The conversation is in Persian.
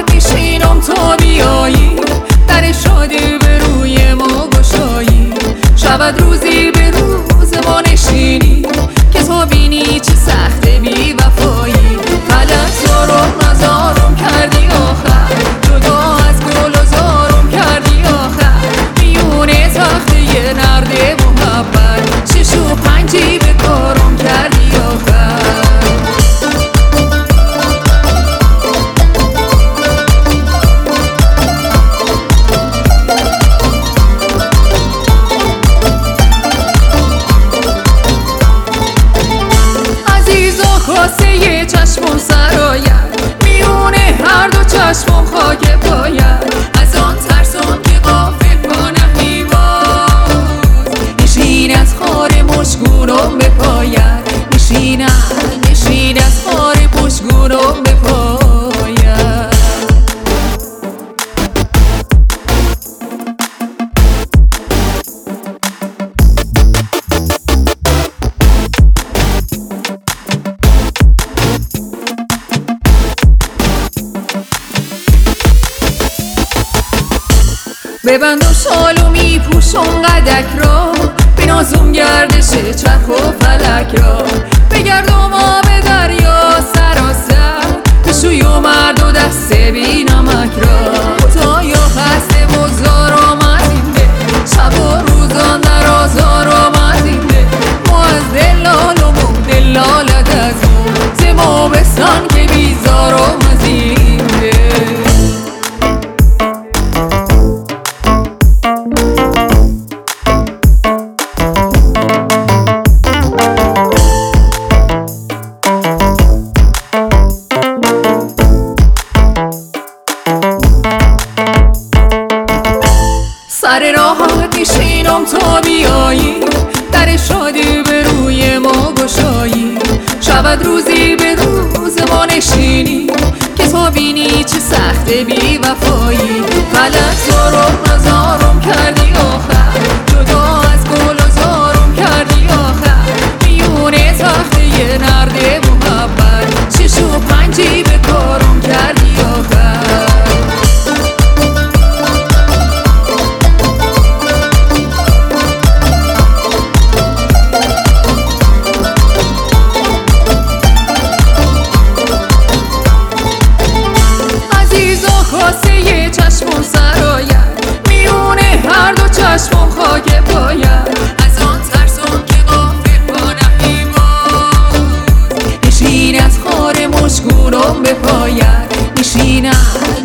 راحت میشینم تا بیایی، در شادی به روی ما گشایی. شود روزی به روز ما نشینی، که تو بینی چه سخت بی وفایی. فلک زارم نزارم کردی آخر، جدا از گل و زارم کردی آخر. میونه تخته یه نرد محبت، 6 و 5 به کارم کردی آخر. کاسه چشمم سرایت، میونه هر دو چشمم خاک پایت. از آن ترسم که غافل پا نمیباز، نشین از خار مشگونم به پایت. نشین از خار مشگونم به پایت. ببند و شالو میپوشم قدک را، بنازم گردش چرخ و فلک را. بگردم آب دریا سراسر، بشوی و مرد و دست بی نمک را. خدایا خسته بزارم از این ده، شب و روزان در آزارم از این ده. ما از دلالم و دلالت از اون، زما بستان که بیزارم از این ده. سر راحت میشینم تا بیایی، در شادی به روی ما گشایی. شود روزی به روز ما نشینی، که تو بینی چه سخت بی وفایی. فلک زارم نزارم کردی آخر، جدا از گل و زارم کردی آخر. میونه تخته یه نرد محبت، 6 و 5 به کارم کردی آخر. کاسه چشمم سرایت، میونه هر دو چشمم خاک پایت. از آن ترسم که غافل پا نمیباز، نشین از خار مشگونم به پایت. نشین